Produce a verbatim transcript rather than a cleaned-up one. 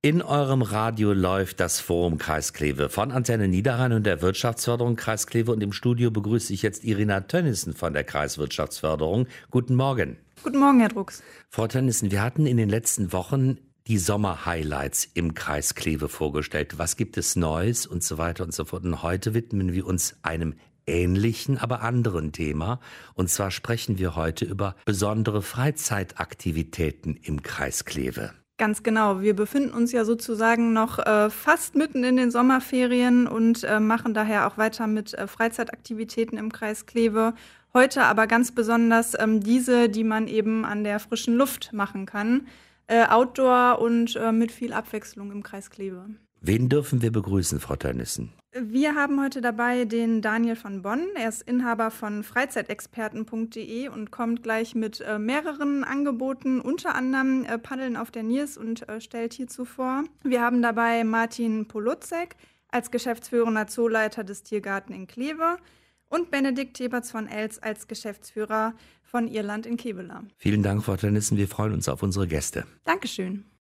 In eurem Radio läuft das Forum Kreis Kleve von Antenne Niederrhein und der Wirtschaftsförderung Kreis Kleve. Und im Studio begrüße ich jetzt Irina Tönnissen von der Kreiswirtschaftsförderung. Guten Morgen. Guten Morgen, Herr Drucks. Frau Tönnissen, wir hatten in den letzten Wochen die Sommer-Highlights im Kreis Kleve vorgestellt. Was gibt es Neues und so weiter und so fort. Und heute widmen wir uns einem ähnlichen, aber anderen Thema. Und zwar sprechen wir heute über besondere Freizeitaktivitäten im Kreis Kleve. Ganz genau. Wir befinden uns ja sozusagen noch äh, fast mitten in den Sommerferien und äh, machen daher auch weiter mit äh, Freizeitaktivitäten im Kreis Kleve. Heute aber ganz besonders ähm, diese, die man eben an der frischen Luft machen kann. Äh, Outdoor und äh, mit viel Abwechslung im Kreis Kleve. Wen dürfen wir begrüßen, Frau Tönnissen? Wir haben heute dabei den Daniel von Bonn. Er ist Inhaber von Freizeitexperten punkt de und kommt gleich mit äh, mehreren Angeboten, unter anderem äh, Paddeln auf der Niers und äh, stellt hierzu vor. Wir haben dabei Martin Polutzek als geschäftsführender Zooleiter des Tiergarten in Kleve und Benedikt Teberts von Els als Geschäftsführer von Irland in Kevela. Vielen Dank, Frau Tönnissen. Wir freuen uns auf unsere Gäste. Dankeschön.